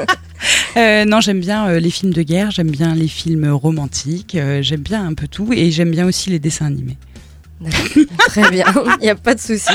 euh, non, j'aime bien euh, les films de guerre, j'aime bien les films romantiques, euh, j'aime bien un peu tout et j'aime bien aussi les dessins animés. D'accord. Très bien, il n'y a pas de souci.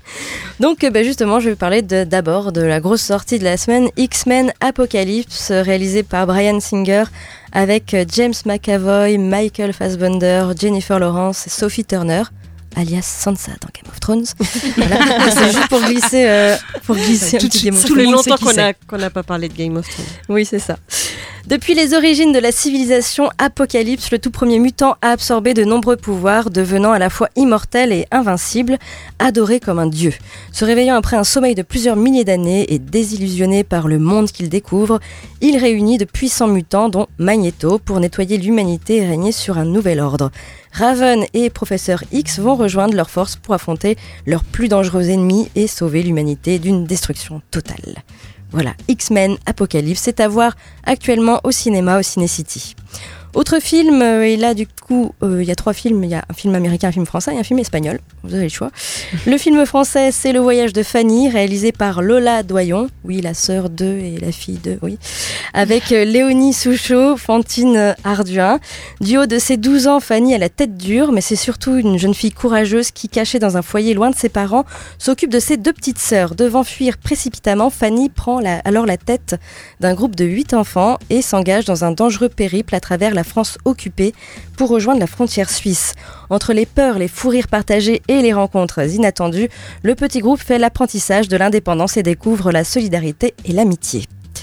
Donc bah justement, je vais parler de, d'abord de la grosse sortie de la semaine, X-Men Apocalypse, réalisé par Bryan Singer, avec James McAvoy, Michael Fassbender, Jennifer Lawrence et Sophie Turner, alias Sansa dans Game of Thrones. Voilà. C'est juste pour glisser, euh, pour glisser un petit Game of Thrones. Tout le longtemps qu'on n'a qu'on n'a pas parlé de Game of Thrones. Oui, c'est ça. Depuis les origines de la civilisation Apocalypse, le tout premier mutant a absorbé de nombreux pouvoirs, devenant à la fois immortel et invincible, adoré comme un dieu. Se réveillant après un sommeil de plusieurs milliers d'années et désillusionné par le monde qu'il découvre, il réunit de puissants mutants dont Magneto pour nettoyer l'humanité et régner sur un nouvel ordre. Raven et Professeur X vont rejoindre leurs forces pour affronter leurs plus dangereux ennemis et sauver l'humanité d'une destruction totale. Voilà, X-Men Apocalypse, c'est à voir actuellement au cinéma, au Ciné-City. Autre film, euh, et là du coup, euh, il y a trois films, il y a un film américain, un film français et un film espagnol, vous avez le choix. Le film français, c'est Le Voyage de Fanny, réalisé par Lola Doyon, oui, la sœur de et la fille de, oui, avec euh, Léonie Souchot, Fantine Arduin. Du haut de ses douze ans, Fanny a la tête dure, mais c'est surtout une jeune fille courageuse qui, cachée dans un foyer loin de ses parents, s'occupe de ses deux petites sœurs. Devant fuir précipitamment, Fanny prend la, alors la tête d'un groupe de huit enfants et s'engage dans un dangereux périple à travers la France occupée pour rejoindre la frontière suisse. Entre les peurs, les fous rires partagés et les rencontres inattendues, le petit groupe fait l'apprentissage de l'indépendance et découvre la solidarité et l'amitié.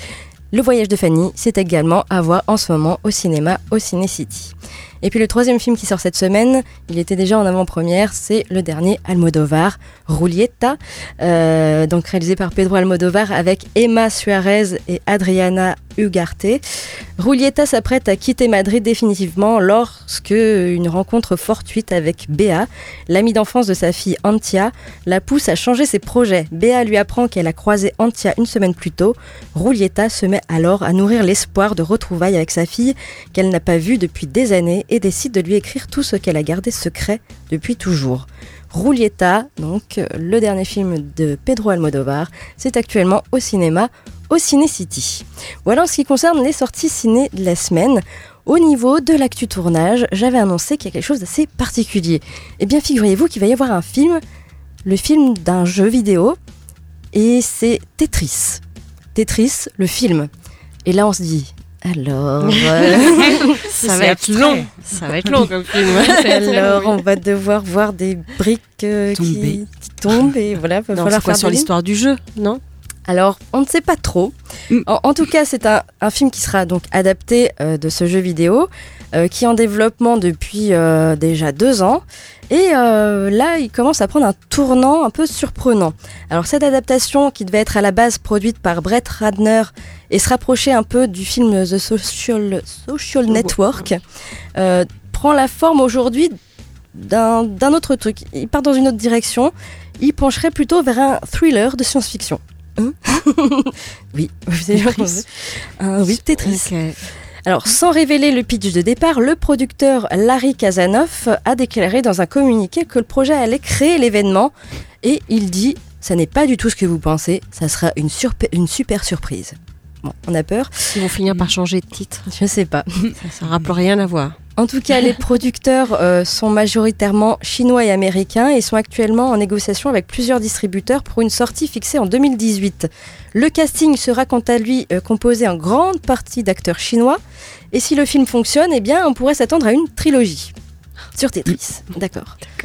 Le Voyage de Fanny, c'est également à voir en ce moment au cinéma, au Ciné-City. Et puis le troisième film qui sort cette semaine, il était déjà en avant-première, c'est le dernier Almodovar, Rulieta, euh, donc réalisé par Pedro Almodovar avec Emma Suárez et Adriana Ugarte. Rulieta s'apprête à quitter Madrid définitivement lorsque une rencontre fortuite avec Béa, l'amie d'enfance de sa fille Antia, la pousse à changer ses projets. Béa lui apprend qu'elle a croisé Antia une semaine plus tôt. Rulieta se met alors à nourrir l'espoir de retrouvailles avec sa fille qu'elle n'a pas vue depuis des années et décide de lui écrire tout ce qu'elle a gardé secret depuis toujours. Rulieta, donc le dernier film de Pedro Almodovar, c'est actuellement au cinéma, au Ciné-City. Voilà en ce qui concerne les sorties ciné de la semaine. Au niveau de l'actu tournage, j'avais annoncé qu'il y a quelque chose d'assez particulier. Eh bien, figurez-vous qu'il va y avoir un film, le film d'un jeu vidéo, et c'est Tetris. Tetris, le film. Et là, on se dit... Alors, euh, ça va être long. Ça va être long comme film. Alors, on va devoir voir des briques euh, qui, qui tombent et voilà. Va non, falloir c'est quoi faire sur l'histoire du jeu, non ? Alors, on ne sait pas trop. En, en tout cas, c'est un, un film qui sera donc adapté euh, de ce jeu vidéo, euh, qui est en développement depuis euh, déjà deux ans. Et euh, là, il commence à prendre un tournant un peu surprenant. Alors, cette adaptation, qui devait être à la base produite par Brett Ratner et se rapprocher un peu du film The Social, Social Network, euh, prend la forme aujourd'hui d'un, d'un autre truc. Il part dans une autre direction. Il pencherait plutôt vers un thriller de science-fiction. Hein oui, Tetris. Un, oui, Tetris. Okay. Alors, sans révéler le pitch de départ, le producteur Larry Kazanoff a déclaré dans un communiqué que le projet allait créer l'événement et il dit « ça n'est pas du tout ce que vous pensez, ça sera une, surp- une super surprise ». Bon, on a peur. Ils vont finir par changer de titre. Je sais pas. Ça ne rappelle rien à voir. En tout cas, les producteurs euh, sont majoritairement chinois et américains et sont actuellement en négociation avec plusieurs distributeurs pour une sortie fixée en deux mille dix-huit. Le casting sera quant à lui euh, composé en grande partie d'acteurs chinois. Et si le film fonctionne, eh bien, on pourrait s'attendre à une trilogie sur Tetris. D'accord. D'accord.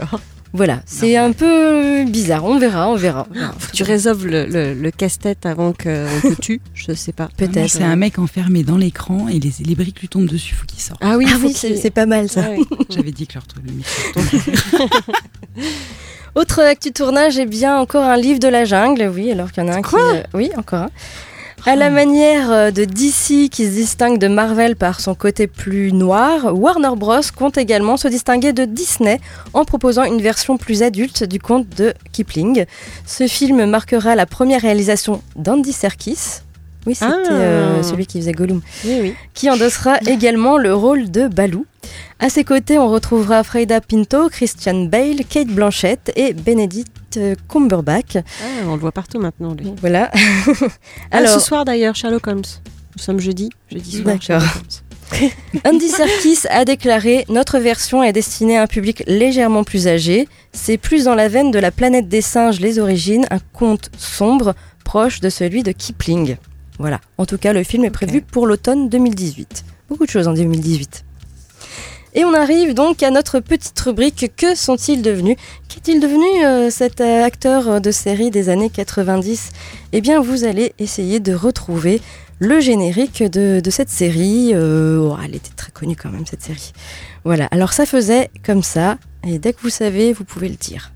Voilà, c'est un peu bizarre, on verra, on verra. Faut que tu résolves le, le, le casse-tête avant qu'on te tue, je sais pas. Peut-être. C'est un mec enfermé dans l'écran et les, les briques lui tombent dessus, faut qu'il sorte. Ah oui, ah oui c'est, c'est pas mal ça. Ah oui. J'avais dit que leur truc le micro. Autre actu tournage, eh bien encore un livre de la jungle, oui, alors qu'il y en a un Quoi qui... Euh, oui, encore un. À la manière de D C qui se distingue de Marvel par son côté plus noir, Warner Bros compte également se distinguer de Disney en proposant une version plus adulte du conte de Kipling. Ce film marquera la première réalisation d'Andy Serkis. Oui, c'était ah. euh, celui qui faisait Gollum. Oui, oui. Qui endossera également le rôle de Baloo. À ses côtés, on retrouvera Freida Pinto, Christian Bale, Kate Blanchett et Benedict Cumberbatch. Ah, on le voit partout maintenant, lui. Voilà. Alors, ah, ce soir d'ailleurs, Sherlock Holmes. Nous sommes jeudi, jeudi soir. D'accord. Andy Serkis a déclaré « Notre version est destinée à un public légèrement plus âgé. C'est plus dans la veine de La planète des singes, les origines, un conte sombre, proche de celui de Kipling. » Voilà. En tout cas, le film est prévu okay. pour l'automne deux mille dix-huit. Beaucoup de choses en deux mille dix-huit. Et on arrive donc à notre petite rubrique « Que sont-ils devenus ?» Qu'est-il devenu euh, cet euh, acteur de série des années quatre-vingt-dix ? Eh bien, vous allez essayer de retrouver le générique de, de cette série. Euh, oh, elle était très connue quand même, cette série. Voilà, alors ça faisait comme ça. Et dès que vous savez, vous pouvez le dire.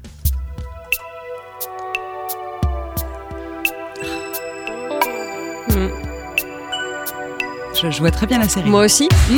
Mmh. Je, je vois très bien la série. Moi aussi. Mmh.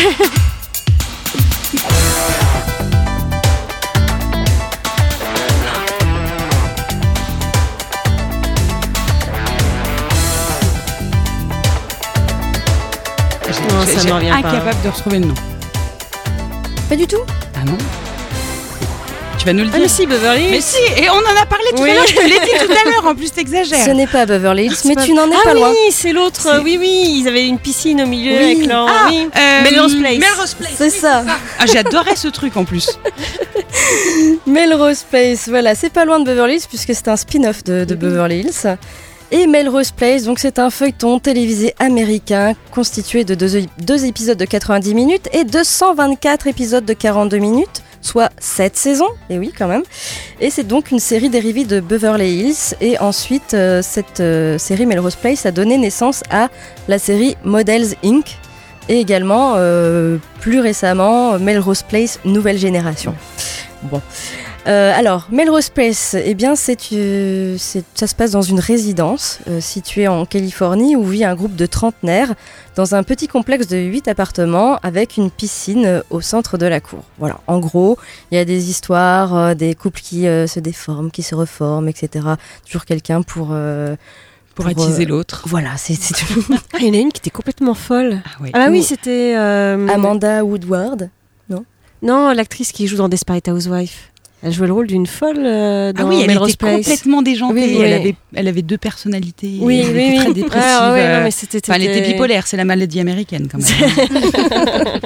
Non, ça m'en vient pas. Incapable de retrouver le nom. Pas du tout ? Ah non. Tu vas nous le dire. Ah mais si, Beverly Hills. Mais si, et on en a parlé tout oui. à l'heure, je te l'ai dit tout à l'heure, en plus t'exagères. Ce n'est pas Beverly Hills, mais pas... tu n'en es ah pas oui, loin. Ah oui, c'est l'autre, c'est... oui, oui, ils avaient une piscine au milieu oui. avec leur... Ah, oui. euh, Melrose Place. Melrose Place. C'est oui, ça. C'est ça. Ah, j'adorais ce truc en plus. Melrose Place, voilà, c'est pas loin de Beverly Hills, puisque c'est un spin-off de, de Beverly Hills. Et Melrose Place, donc c'est un feuilleton télévisé américain constitué de deux, deux épisodes de quatre-vingt-dix minutes et de cent vingt-quatre épisodes de quarante-deux minutes, soit sept saisons, et oui quand même. Et c'est donc une série dérivée de Beverly Hills, et ensuite euh, cette euh, série Melrose Place a donné naissance à la série Models incorporée, et également euh, plus récemment Melrose Place Nouvelle Génération. Bon. Euh, alors, Melrose Place, eh bien, c'est, euh, c'est, ça se passe dans une résidence euh, située en Californie où vit un groupe de trentenaires dans un petit complexe de huit appartements avec une piscine euh, au centre de la cour. Voilà, en gros, il y a des histoires, euh, des couples qui euh, se déforment, qui se reforment, et cetera. Toujours quelqu'un pour... Euh, Pour, pour attiser euh, l'autre. Voilà, c'est... c'est... ah, il y en a une qui était complètement folle. Ah, ouais. ah bah oui, c'était... Euh... Amanda Woodward, non ? Non, l'actrice qui joue dans Desperate Housewives. Elle jouait le rôle d'une folle euh, dans ah oui, elle Melrose était Place. complètement déjantée. Oui, elle, oui. avait, elle avait deux personnalités. Oui, elle oui, était oui. très dépressive. Ah, ouais, euh... non, mais c'était, enfin, elle était bipolaire, c'est la maladie américaine quand même.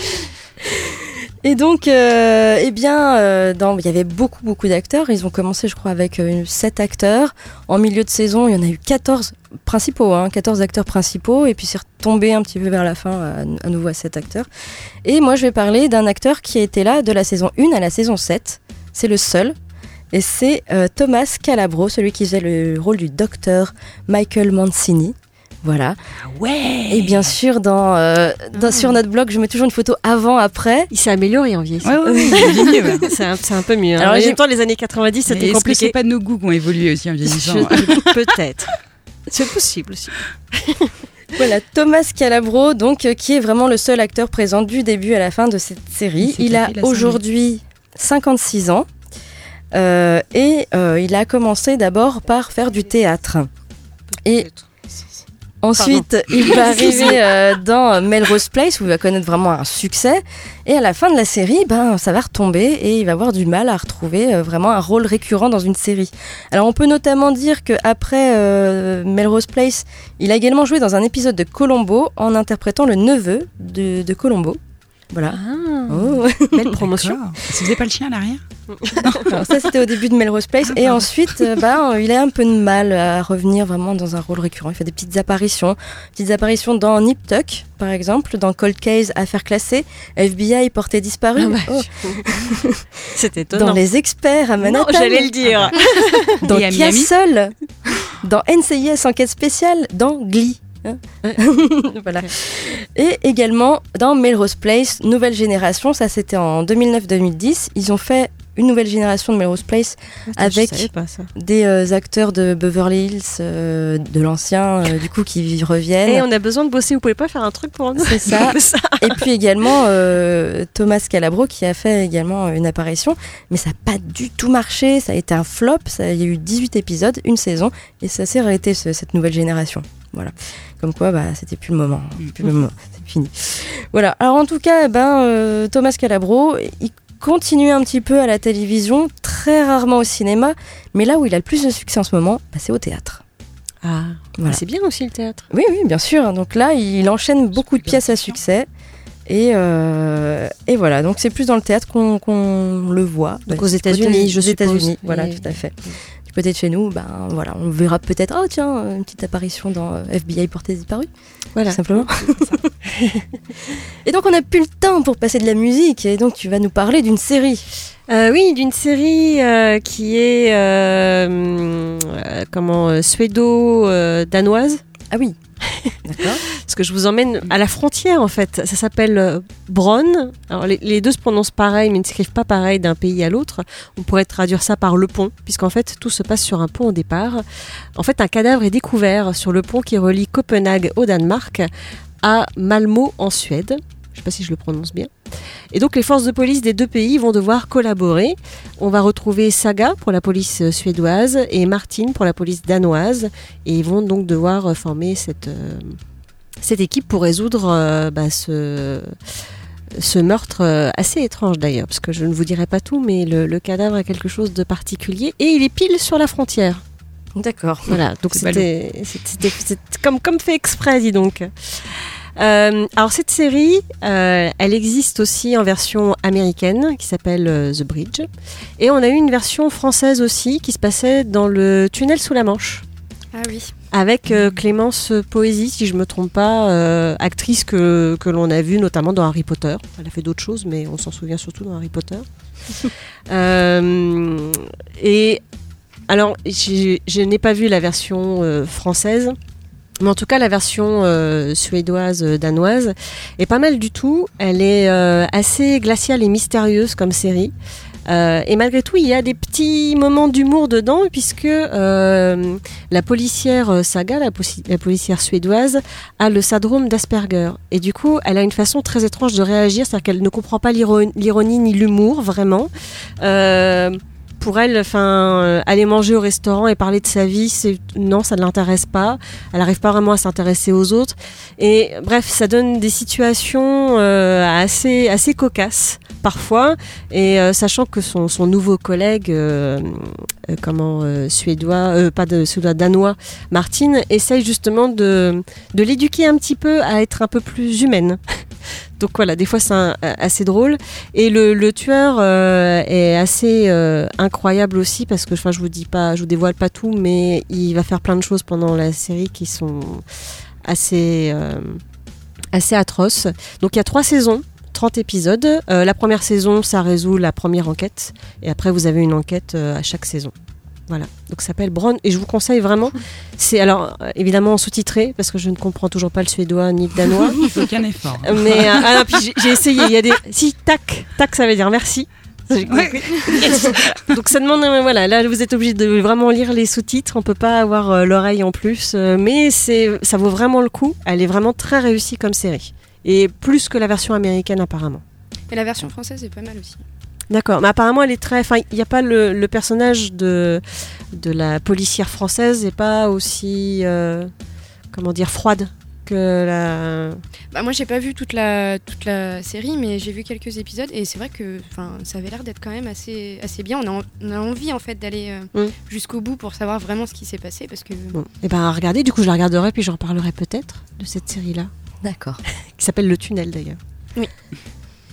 Et donc, euh, eh bien, euh, dans, il y avait beaucoup, beaucoup d'acteurs. Ils ont commencé, je crois, avec euh, sept acteurs. En milieu de saison, il y en a eu quatorze principaux, hein, quatorze acteurs principaux. Et puis, c'est retombé un petit peu vers la fin, à, à nouveau à sept acteurs. Et moi, je vais parler d'un acteur qui a été là de la saison un à la saison sept. C'est le seul. Et c'est euh, Thomas Calabro, celui qui faisait le rôle du docteur Michael Mancini. Voilà. Ah ouais. Et bien sûr, dans, euh, dans, mmh. sur notre blog, je mets toujours une photo avant-après. Il s'est amélioré en vieillissant. Ouais, ouais, ouais, mieux, ouais. c'est, un, c'est un peu mieux. Hein. Alors, en j'ai... même temps, les années quatre-vingt-dix, c'était est-ce compliqué. Est-ce que c'est pas nos goûts qui ont évolué aussi en vieillissant? je, Peut-être. C'est possible aussi. Voilà, Thomas Calabro, donc, euh, qui est vraiment le seul acteur présent du début à la fin de cette série. Il a aujourd'hui cinquante-six ans. Euh, et euh, il a commencé d'abord par faire du théâtre. Et ensuite, Pardon. il va arriver euh, dans Melrose Place où il va connaître vraiment un succès. Et à la fin de la série, ben, ça va retomber et il va avoir du mal à retrouver euh, vraiment un rôle récurrent dans une série. Alors on peut notamment dire qu'après euh, Melrose Place, il a également joué dans un épisode de Columbo en interprétant le neveu de, de Columbo. Voilà. Ah, oh. Belle promotion. D'accord. Ça faisait pas le chien à l'arrière? Alors ça, c'était au début de Melrose Place. Ah, et pardon. ensuite, euh, bah, il a un peu de mal à revenir vraiment dans un rôle récurrent. Il fait des petites apparitions. Petites apparitions dans Nip Tuck, par exemple, dans Cold Case, Affaires classées, F B I, portée disparue. Ah bah, Oh. C'est étonnant. Dans Les Experts à Manhattan. Non, j'allais le dire. Dans Et à Miami. Castle. Dans N C I S Enquête spéciale. Dans Glee. Hein. Voilà. Et également dans Melrose Place, nouvelle génération. Ça, c'était en deux mille neuf deux mille dix. Ils ont fait une nouvelle génération de Melrose Place avec Je savais pas ça. des euh, acteurs de Beverly Hills, euh, de l'ancien, euh, du coup, qui reviennent. Et on a besoin de bosser, vous pouvez pas faire un truc pour nous? C'est ça. ça. Et puis également euh, Thomas Calabro qui a fait également une apparition, mais ça n'a pas du tout marché, ça a été un flop, ça, il y a eu dix-huit épisodes, une saison, et ça s'est arrêté ce, cette nouvelle génération. Voilà. Comme quoi, bah, c'était plus le moment, plus le moment, c'est fini. Voilà. Alors en tout cas, ben, euh, Thomas Calabro, il continue un petit peu à la télévision, très rarement au cinéma, mais là où il a le plus de succès en ce moment, bah, c'est au théâtre. Ah, Voilà. c'est bien aussi le théâtre. Oui, oui, bien sûr. Donc là, il enchaîne beaucoup de pièces à succès. Et, euh, et voilà, donc c'est plus dans le théâtre qu'on qu'on le voit. Donc Bah, aux du côté États-Unis, des je suppose. États-Unis, voilà, Et- tout à fait. Du côté de chez nous, ben voilà, on verra peut-être, oh tiens, une petite apparition dans euh, F B I portée disparue, Voilà. tout simplement. Et donc on n'a plus le temps pour passer de la musique, et donc tu vas nous parler d'une série. Euh, oui, d'une série euh, qui est euh, euh, comment euh, suédo-danoise. Ah oui, d'accord. Parce que je vous emmène à la frontière en fait. Ça s'appelle euh, Bronn. Alors les, les deux se prononcent pareil, mais ne s'écrivent pas pareil d'un pays à l'autre. On pourrait traduire ça par le pont, puisqu'en fait tout se passe sur un pont au départ. En fait, un cadavre est découvert sur le pont qui relie Copenhague au Danemark à Malmö en Suède. Je ne sais pas si je le prononce bien. Et donc les forces de police des deux pays vont devoir collaborer. On va retrouver Saga pour la police suédoise et Martin pour la police danoise. Et ils vont donc devoir former cette, euh, cette équipe pour résoudre euh, bah, ce, ce meurtre euh, assez étrange d'ailleurs. Parce que je ne vous dirai pas tout, mais le, le cadavre a quelque chose de particulier. Et il est pile sur la frontière. D'accord. Voilà, donc C'est c'était, c'était, c'était comme, comme fait exprès, dis donc. Euh, alors cette série, euh, elle existe aussi en version américaine qui s'appelle euh, The Bridge. Et on a eu une version française aussi qui se passait dans le tunnel sous la Manche. Ah oui. Avec euh, Clémence Poésy, si je ne me trompe pas, euh, actrice que, que l'on a vue notamment dans Harry Potter. Elle a fait d'autres choses, mais on s'en souvient surtout dans Harry Potter. euh, et alors, j'ai- je n'ai pas vu la version euh, française. Mais en tout cas, la version euh, suédoise, euh, danoise est pas mal du tout. Elle est euh, assez glaciale et mystérieuse comme série. Euh, et malgré tout, il y a des petits moments d'humour dedans, puisque euh, la policière euh, Saga, la, possi- la policière suédoise, a le syndrome d'Asperger. Et du coup, elle a une façon très étrange de réagir, c'est-à-dire qu'elle ne comprend pas l'iro- l'ironie ni l'humour, vraiment. Euh, Pour elle, enfin, euh, aller manger au restaurant et parler de sa vie, c'est non, ça ne l'intéresse pas. Elle n'arrive pas vraiment à s'intéresser aux autres. Et bref, ça donne des situations euh, assez, assez cocasses parfois. Et euh, sachant que son, son nouveau collègue, euh, euh, comment euh, suédois, euh, pas de suédois, danois, Martin, essaye justement de, de l'éduquer un petit peu à être un peu plus humaine. Donc voilà, des fois c'est un- assez drôle. Et le, le tueur euh, est assez euh, incroyable aussi parce que, enfin, je vous dis pas, je vous dévoile pas tout, mais il va faire plein de choses pendant la série qui sont assez, euh, assez atroces. Donc il y a trois saisons, trente épisodes. Euh, la première saison, ça résout la première enquête, et après vous avez une enquête euh, à chaque saison. Voilà, donc ça s'appelle Bronn et je vous conseille vraiment. C'est alors euh, évidemment sous-titré parce que je ne comprends toujours pas le suédois ni le danois. Il faut aucun effort. Mais euh, ah non, puis j'ai, j'ai essayé. Il y a des si tac tac, ça veut dire merci. Ça, j'ai compris. Yes. Donc ça demande euh, voilà, là vous êtes obligé de vraiment lire les sous-titres. On peut pas avoir euh, l'oreille en plus, euh, mais c'est ça vaut vraiment le coup. Elle est vraiment très réussie comme série et plus que la version américaine apparemment. Et la version française est pas mal aussi. D'accord, mais apparemment elle est très. Enfin, il n'y a pas le, le personnage de, de la policière française n'est pas aussi. Euh, comment dire, froide que la. Bah, moi, j'ai pas vu toute la, toute la série, mais j'ai vu quelques épisodes et c'est vrai que ça avait l'air d'être quand même assez, assez bien. On a, on a envie en fait d'aller euh, Mm. jusqu'au bout pour savoir vraiment ce qui s'est passé parce que. Bon, et ben regardez, du coup je la regarderai puis j'en reparlerai peut-être de cette série-là, D'accord. qui s'appelle Le Tunnel d'ailleurs. Oui.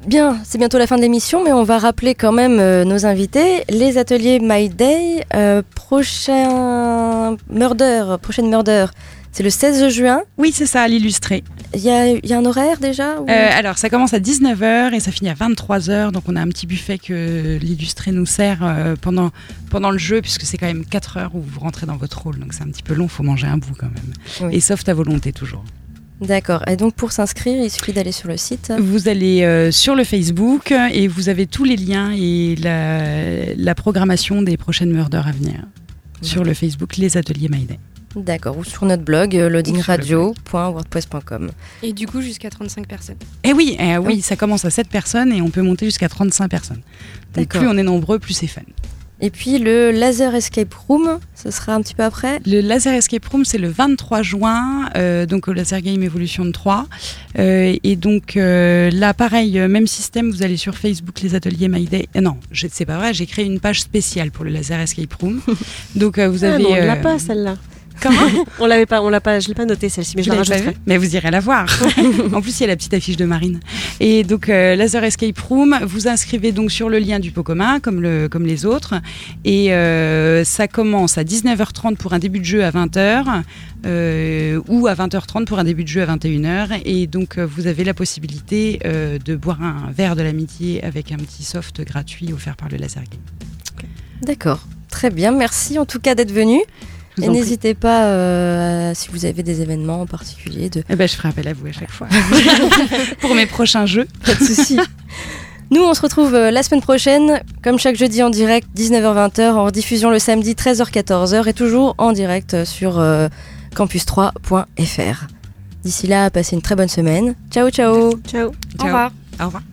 Bien, c'est bientôt la fin de l'émission, mais on va rappeler quand même euh, nos invités. Les ateliers My Day, euh, prochain Murder, prochaine Murder, c'est le seize juin. Oui, c'est ça, à l'Illustré. Il y a, y a un horaire déjà ou... euh, Alors, ça commence à dix-neuf heures et ça finit à vingt-trois heures. Donc, on a un petit buffet que l'Illustré nous sert euh, pendant, pendant le jeu, puisque c'est quand même quatre heures où vous rentrez dans votre rôle. Donc, c'est un petit peu long, il faut manger un bout quand même. Oui. Et sauf ta volonté, toujours. D'accord. Et donc, pour s'inscrire, il suffit d'aller sur le site. Vous allez euh, sur le Facebook et vous avez tous les liens et la, la programmation des prochaines Murders à venir. Oui. Sur le Facebook, les ateliers My Day. D'accord, ou sur notre blog euh, loading radio point wordpress point com. Et du coup jusqu'à trente-cinq personnes. Eh oui, eh oui, oui, ça commence à sept personnes et on peut monter jusqu'à trente-cinq personnes. Donc plus on est nombreux, plus c'est fun. Et puis le Laser Escape Room, ce sera un petit peu après. Le Laser Escape Room, c'est le vingt-trois juin, euh, donc au Laser Game Evolution trois. Euh, et donc euh, là, pareil, même système, vous allez sur Facebook, les ateliers My Day. Euh, non, je, c'est pas vrai, j'ai créé une page spéciale pour le Laser Escape Room. Donc euh, vous ah avez... Non, on ne euh, l'a pas celle-là. Comment? On l'avait pas, on l'a pas, je l'ai pas noté celle-ci, mais je, je la rajouterai. Mais vous irez la voir. En plus, il y a la petite affiche de Marine. Et donc, euh, Laser Escape Room, vous inscrivez donc sur le lien du pot commun, comme, le, comme les autres. Et euh, ça commence à dix-neuf heures trente pour un début de jeu à vingt heures, euh, ou à vingt heures trente pour un début de jeu à vingt et une heures. Et donc, euh, vous avez la possibilité euh, de boire un verre de l'amitié avec un petit soft gratuit offert par le Laser Game. D'accord, très bien. Merci en tout cas d'être venu. Et n'hésitez pas, euh, si vous avez des événements en particulier, de... Eh ben, je ferai appel à vous à chaque fois. Pour mes prochains jeux. Pas de souci. Nous, on se retrouve euh, la semaine prochaine, comme chaque jeudi en direct, dix-neuf heures vingt heures, en rediffusion le samedi, treize heures quatorze heures, et toujours en direct sur euh, campus trois point f r. D'ici là, passez une très bonne semaine. Ciao, ciao. Ciao. Au revoir. Au revoir.